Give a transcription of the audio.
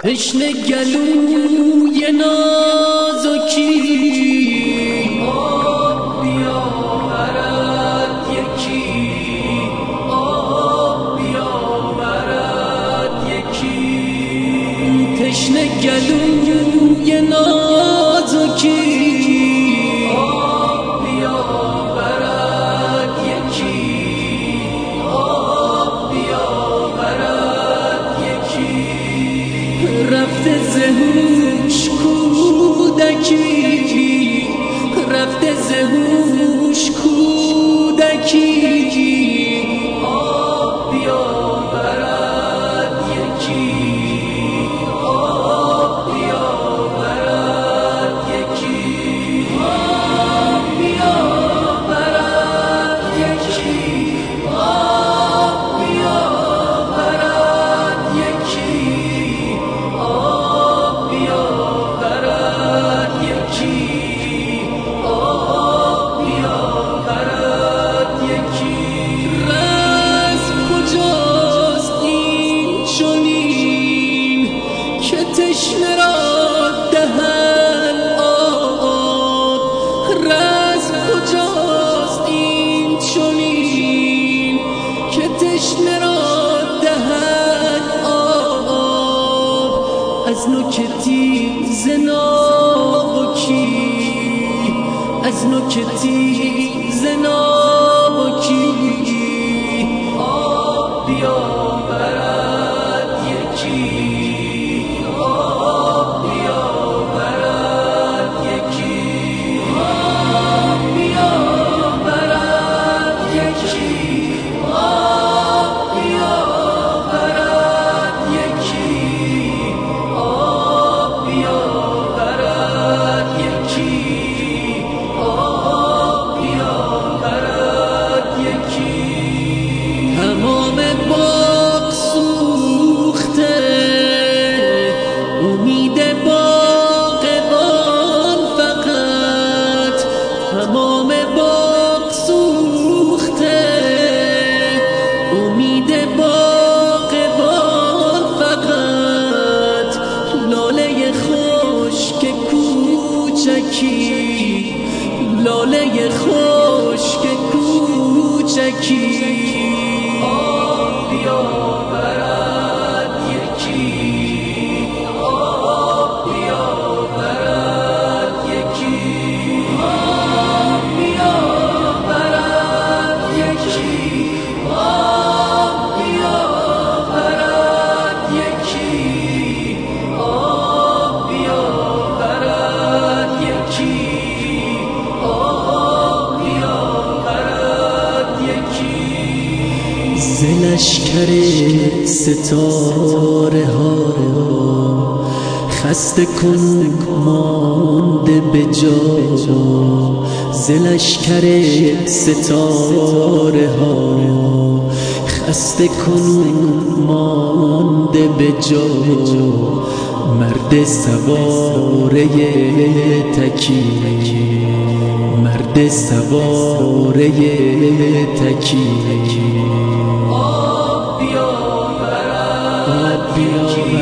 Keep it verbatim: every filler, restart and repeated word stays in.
تشنه گلوی نازکی آب بیاورد یکی، آب بیاورد یکی. تشنه گلوی نازکی آب بیاورد یکی، آب بیاورد یکی. رفته زهوش کودکی، رفته زهوش کودکی آب بیاورد یکی، آب بیاورد یکی، آب بیاورد یکی، آب بیاورد یکی، آب بیاورد یکی، آب بیاورد یکی. رزم کجاست این چنین که تشنه را دهد آب؟ رزم کجاست این چنین که تشنه را دهد آب؟ از نوک تیز ناوکی، از نوک تیز ناوکی آب بیاورد یکی، آب بیاورد یکی، آب بیاورد یکی، آب بیاورد یکی، آب بیاورد یکی، آب بیاورد یکی. تمام باغ سوخته، امید باغبان فقط. تمام باغ سوخته، امید باغبان فقط. لاله خشک کوچکی، لاله خشک کوچکی آب بیاورد یکی، آب بیاورد یکی، آب بیاورد یکی، آب بیاورد یکی، آب بیاورد یکی، آب بیاورد یکی. ز لشکر ستاره ها خسته کن مانده به جا، ز لشکر ستاره ها خسته کن مانده به جا. مرد سواره تکی، مرد سواره تکی آب بیاورد یکی،